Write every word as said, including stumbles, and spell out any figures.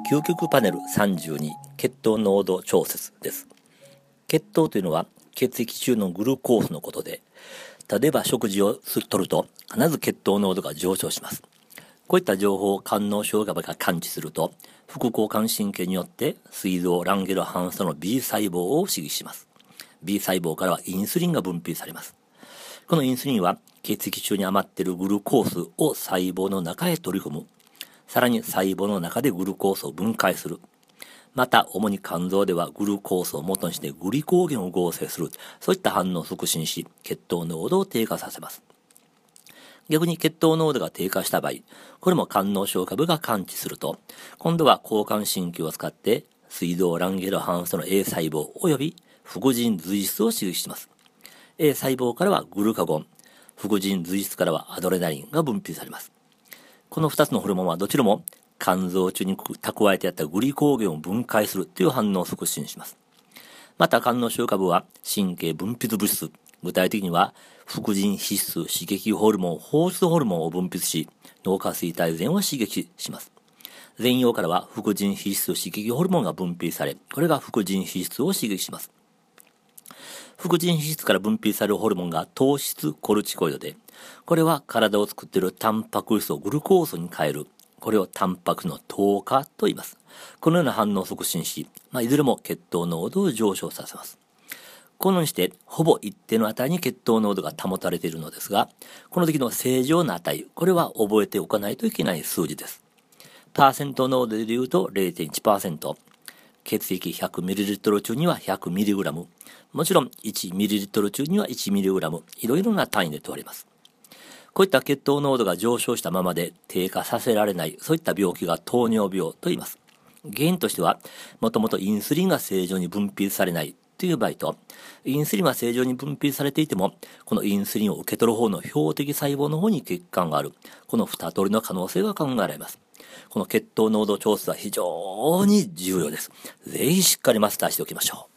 究極パネルさんじゅうに、血糖濃度調節です。血糖というのは血液中のグルコースのことで、例えば食事をとると必ず血糖濃度が上昇します。こういった情報を官能小ガバが感知すると、副交感神経によって膵臓ランゲルハンストの B 細胞を刺激します。B 細胞からはインスリンが分泌されます。このインスリンは血液中に余っているグルコースを細胞の中へ取り込む。さらに細胞の中でグルコースを分解する。また、主に肝臓ではグルコースを元にしてグリコーゲンを合成する。そういった反応を促進し、血糖濃度を低下させます。逆に血糖濃度が低下した場合、これも官能小下部が感知すると、今度は交感神経を使って膵臓ランゲルハンストの A 細胞及び副腎髄質を刺激します。A 細胞からはグルカゴン、副腎髄質からはアドレナリンが分泌されます。このふたつのホルモンはどちらも肝臓中に蓄えてあったグリコーゲンを分解するという反応を促進します。また官能小下部は神経分泌物質、具体的には副腎皮質刺激ホルモン、放出ホルモンを分泌し、脳下垂体前を刺激します。前葉からは副腎皮質刺激ホルモンが分泌され、これが副腎皮質を刺激します。副腎皮質から分泌されるホルモンが糖質コルチコイドで、これは体を作っているタンパク質をグルコースに変える。これをタンパク質の糖化と言います。このような反応を促進し、まあ、いずれも血糖濃度を上昇させます。このようにして、ほぼ一定の値に血糖濃度が保たれているのですが、この時の正常な値、これは覚えておかないといけない数字です。パーセント濃度でいうと れいてんいちパーセント。血液 ひゃくミリリットル 中には ひゃくミリグラム。もちろん いちミリリットル 中にはいちミリグラム。いろいろな単位で問われます。こういった血糖濃度が上昇したままで低下させられない、そういった病気が糖尿病と言います。原因としては、もともとインスリンが正常に分泌されないという場合と、インスリンは正常に分泌されていても、このインスリンを受け取る方の標的細胞の方に血管がある。この二通りの可能性が考えられます。この血糖濃度調節は非常に重要です。ぜひしっかりマスターしておきましょう。